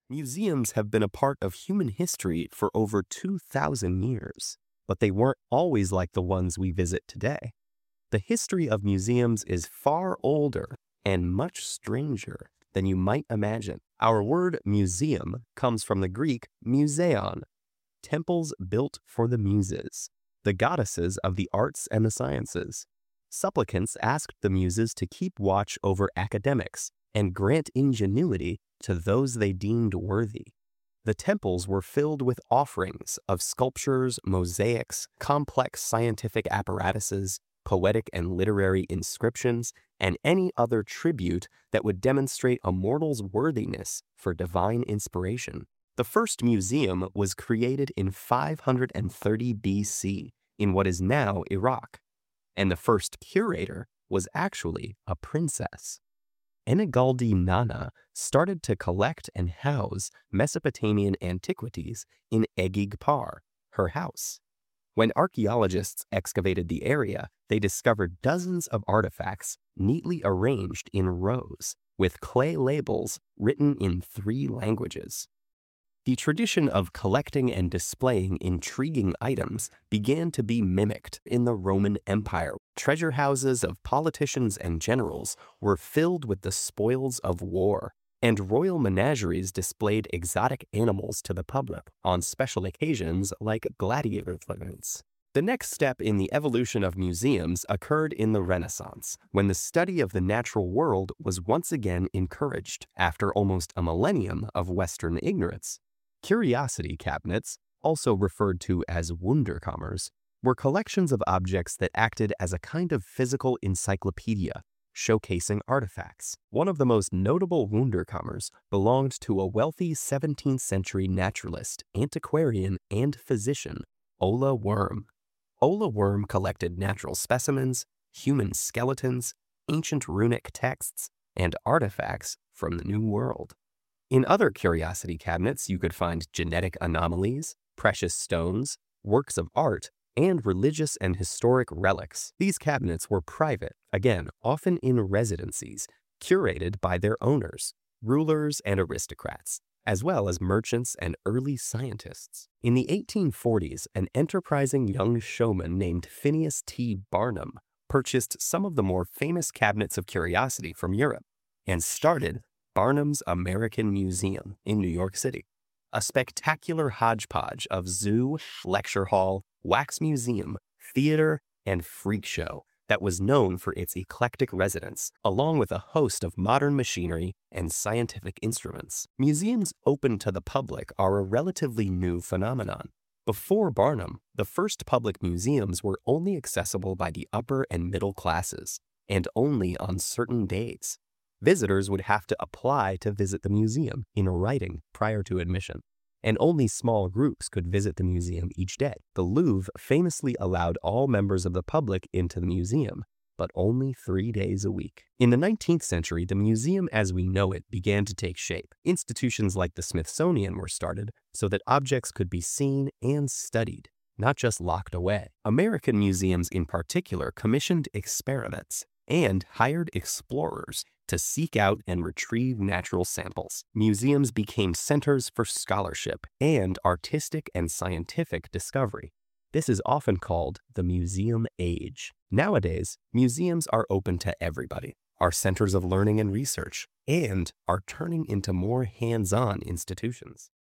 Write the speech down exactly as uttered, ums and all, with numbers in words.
Museums have been a part of human history for over two thousand years, but they weren't always like the ones we visit today. The history of museums is far older and much stranger than you might imagine. Our word museum comes from the Greek museon, temples built for the muses, the goddesses of the arts and the sciences. Supplicants asked the muses to keep watch over academics and grant ingenuity to those they deemed worthy. The temples were filled with offerings of sculptures, mosaics, complex scientific apparatuses, poetic and literary inscriptions, and any other tribute that would demonstrate a mortal's worthiness for divine inspiration. The first museum was created in five hundred thirty B C in what is now Iraq, and the first curator was actually a princess. Enigaldi Nana started to collect and house Mesopotamian antiquities in Egigpar, her house. When archaeologists excavated the area, they discovered dozens of artifacts neatly arranged in rows, with clay labels written in three languages. The tradition of collecting and displaying intriguing items began to be mimicked in the Roman Empire. Treasure houses of politicians and generals were filled with the spoils of war, and royal menageries displayed exotic animals to the public on special occasions like gladiator events. The next step in the evolution of museums occurred in the Renaissance, when the study of the natural world was once again encouraged after almost a millennium of Western ignorance. Curiosity cabinets, also referred to as Wunderkammers, were collections of objects that acted as a kind of physical encyclopedia, showcasing artifacts. One of the most notable Wunderkammers belonged to a wealthy seventeenth century naturalist, antiquarian, and physician, Ola Wurm. Ola Wurm collected natural specimens, human skeletons, ancient runic texts, and artifacts from the New World. In other curiosity cabinets, you could find genetic anomalies, precious stones, works of art, and religious and historic relics. These cabinets were private, again, often in residencies, curated by their owners, rulers and aristocrats, as well as merchants and early scientists. In the eighteen forties, an enterprising young showman named Phineas T. Barnum purchased some of the more famous cabinets of curiosity from Europe and started Barnum's American Museum in New York City, a spectacular hodgepodge of zoo, lecture hall, wax museum, theater, and freak show that was known for its eclectic residents, along with a host of modern machinery and scientific instruments. Museums open to the public are a relatively new phenomenon. Before Barnum, the first public museums were only accessible by the upper and middle classes, and only on certain days. Visitors would have to apply to visit the museum in writing prior to admission, and only small groups could visit the museum each day. The Louvre famously allowed all members of the public into the museum, but only three days a week. In the nineteenth century, the museum as we know it began to take shape. Institutions like the Smithsonian were started so that objects could be seen and studied, not just locked away. American museums in particular commissioned experiments and hired explorers to seek out and retrieve natural samples. Museums became centers for scholarship and artistic and scientific discovery. This is often called the museum age. Nowadays, museums are open to everybody, are centers of learning and research, and are turning into more hands-on institutions.